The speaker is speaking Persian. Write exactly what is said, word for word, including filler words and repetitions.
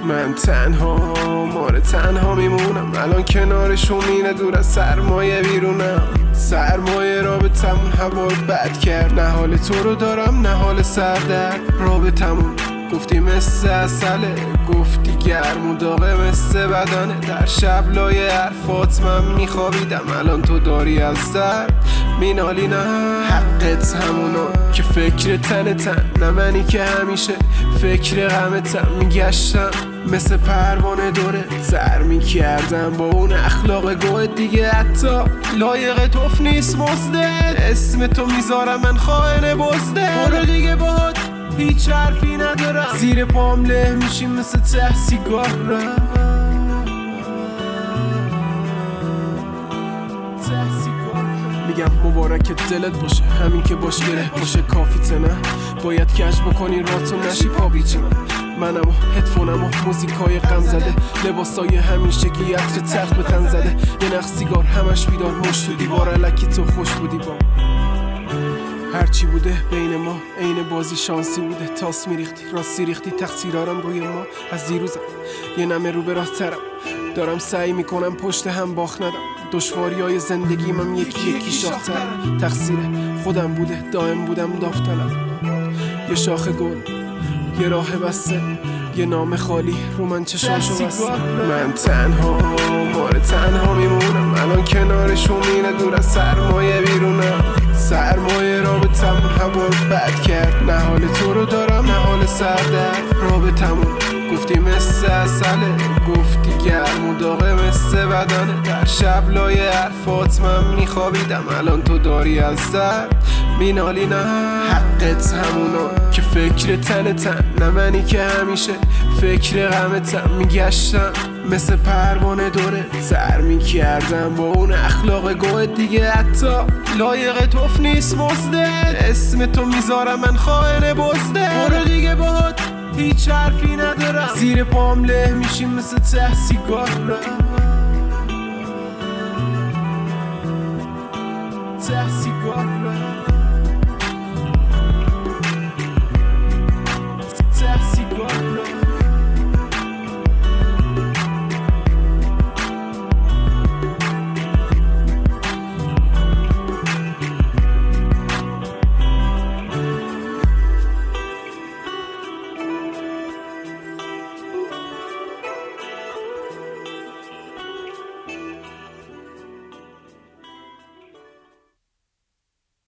من تنها ماره تنها میمونم الان کنارشون اینه دور از سرمایه بیرونم سرمایه رابطمون هوا رو بد کرد نه حال تو رو دارم نه حال سردرد رابطمون گفتی مثل اصله گفتی گرم و داغه مثل بدنه در شب لای حرفات من میخوابیدم الان تو داری از درد مینالی نه حقت همونا که فکر تن تن نه منی که همیشه فکر غمتم میگشتم مثل پروانه دوره سر میکردم با اون اخلاق گوه دیگه حتی لایق توف نیست مزده اسم تو میذارم من خائن بزده برو دیگه باهات هیچ حرفی ندارم زیر پام له میشیم مثل ته سیگار میگم مبارکت دلت باشه همین که باش گره باشه کافیته نه باید کج بکنی راتو نشی پا بیچه من منم و هدفونم و موزیکای غم زده لباسای همیشگی عطر تلخ به تن زده یه نخ سیگار همش بیدار مشت تو دیوار الکی تو خوش بودی با هرچی بوده بین ما عین بازی شانسی بوده تاس میریختی راستی ریختی تقصیرارم روی ما از دیروزم یه نمه رو به راه ترم دارم سعی میکنم پشت هم باخت ندم دشواری های زندگی من یکی یکی شاخترم تقصیر خودم بوده دائم بودم داوطلب یه شاخ گل یه راه بسته یه نام خالی رو من چشاشو بسته من تنها ماره تنها میمونم الان کنارشون اینه دور از سرمایه بیرونم سرمایه رابطمون هوا رو بد کرد نه حال تو رو دارم نه حال سردرد رابطمون گفتی مثل اصله گفتی گرم و داغه مثل بدنه در شب لای حرفات من میخوابیدم الان تو داری از درد مینالی نه حقت همونا که فکر تن تن نه منی که همیشه فکر غمتم میگشتم مثل پروانه دوره سر میکردم با اون اخلاق گوه دیگه حتی لایق توف نیست مزده اسم تو میذارم من خائن بزده برو دیگه باهات هیچ حرفی ندارم زیر پام له میشیم مثل ته سیگار ته سیگار